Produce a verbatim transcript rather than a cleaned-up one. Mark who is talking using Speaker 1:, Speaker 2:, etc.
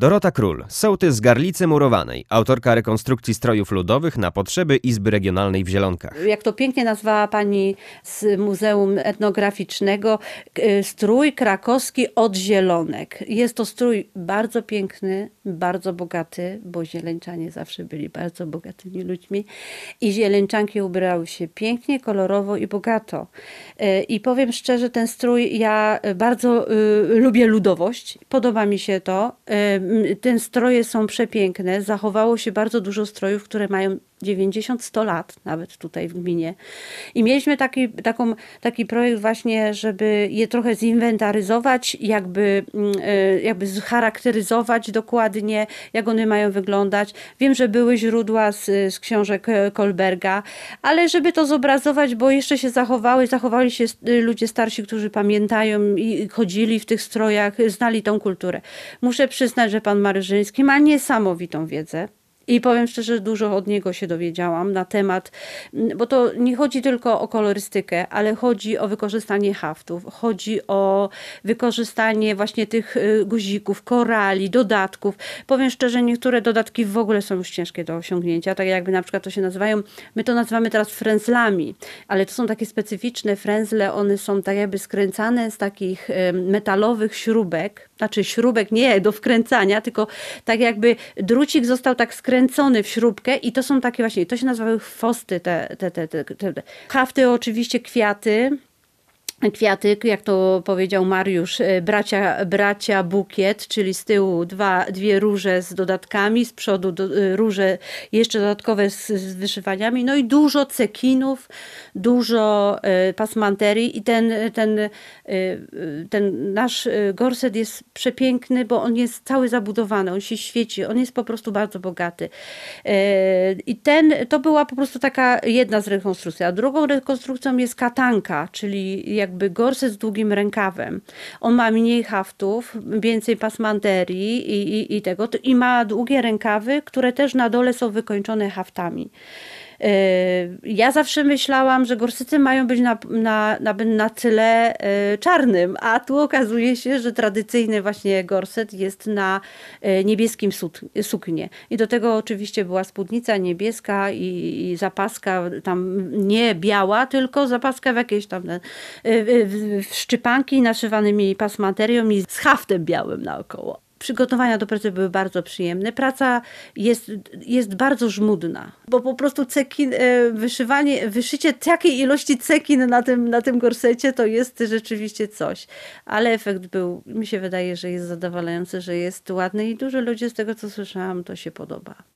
Speaker 1: Dorota Król, sołtys z Garlicy Murowanej, autorka rekonstrukcji strojów ludowych na potrzeby Izby Regionalnej w Zielonkach.
Speaker 2: Jak to pięknie nazwała pani z Muzeum Etnograficznego, strój krakowski od Zielonek. Jest to strój bardzo piękny, bardzo bogaty, bo zieleńczanie zawsze byli bardzo bogatymi ludźmi i zieleńczanki ubrały się pięknie, kolorowo i bogato. I powiem szczerze, ten strój, ja bardzo y, lubię ludowość, podoba mi się to. Y, te stroje są przepiękne, zachowało się bardzo dużo strojów, które mają dziewięćdziesiąt sto lat, nawet tutaj w gminie. I mieliśmy taki, taką, taki projekt właśnie, żeby je trochę zinwentaryzować, jakby, jakby scharakteryzować dokładnie, jak one mają wyglądać. Wiem, że były źródła z, z książek Kolberga, ale żeby to zobrazować, bo jeszcze się zachowały, zachowali się ludzie starsi, którzy pamiętają i chodzili w tych strojach, znali tą kulturę. Muszę przyznać, że pan Maryżyński ma niesamowitą wiedzę. I powiem szczerze, dużo od niego się dowiedziałam na temat, bo to nie chodzi tylko o kolorystykę, ale chodzi o wykorzystanie haftów, chodzi o wykorzystanie właśnie tych guzików, korali, dodatków. Powiem szczerze, niektóre dodatki w ogóle są już ciężkie do osiągnięcia, tak jakby na przykład to się nazywają, my to nazywamy teraz frędzlami, ale to są takie specyficzne frędzle, one są tak jakby skręcane z takich metalowych śrubek, znaczy śrubek nie do wkręcania, tylko tak jakby drucik został tak skręcony w śrubkę i to są takie właśnie, to się nazywały chwosty, te, te, te, te, te. Hafty oczywiście kwiaty, Kwiaty, jak to powiedział Mariusz, bracia, bracia bukiet, czyli z tyłu dwa, dwie róże z dodatkami, z przodu do, róże jeszcze dodatkowe z, z wyszywaniami, no i dużo cekinów, dużo y, pasmanterii i ten, ten, y, ten nasz gorset jest przepiękny, bo on jest cały zabudowany, on się świeci, on jest po prostu bardzo bogaty. Y, I ten, to była po prostu taka jedna z rekonstrukcji, a drugą rekonstrukcją jest katanka, czyli jak jakby gorset z długim rękawem. On ma mniej haftów, więcej pasmanterii i, i, i tego, i ma długie rękawy, które też na dole są wykończone haftami. Ja zawsze myślałam, że gorsety mają być na, na, na, na tyle czarnym, a tu okazuje się, że tradycyjny właśnie gorset jest na niebieskim suknie. I do tego oczywiście była spódnica niebieska i, i zapaska tam nie biała, tylko zapaska w jakieś tam w, w szczypanki naszywanymi pasmanterią i z haftem białym naokoło. Przygotowania do pracy były bardzo przyjemne. Praca jest, jest bardzo żmudna, bo po prostu cekin, wyszywanie, wyszycie takiej ilości cekin na tym, na tym gorsecie to jest rzeczywiście coś. Ale efekt był, mi się wydaje, że jest zadowalający, że jest ładny i dużo ludzi z tego, co słyszałam, to się podoba.